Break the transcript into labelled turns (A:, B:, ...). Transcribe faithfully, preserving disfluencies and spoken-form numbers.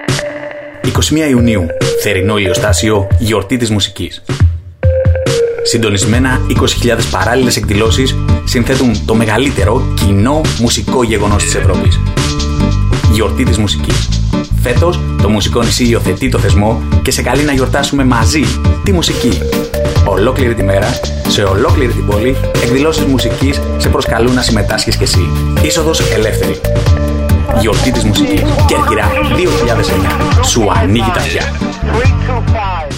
A: είκοσι μία Ιουνίου, θερινό ηλιοστάσιο, γιορτή της μουσικής. Συντονισμένα είκοσι χιλιάδες παράλληλες εκδηλώσεις συνθέτουν το μεγαλύτερο κοινό μουσικό γεγονός της Ευρώπης. Γιορτή της μουσικής. Φέτος, το Μουσικό Νησί υιοθετεί το θεσμό και σε καλεί να γιορτάσουμε μαζί τη μουσική. Ολόκληρη τη μέρα, σε ολόκληρη την πόλη, εκδηλώσεις μουσικής σε προσκαλούν να συμμετάσχεις κι εσύ. Είσοδος ελεύθερη. Γιορτή της μουσικής. Κέρκυρα δύο χιλιάδες εννιά. Σου ανοίγει τα αυτιά.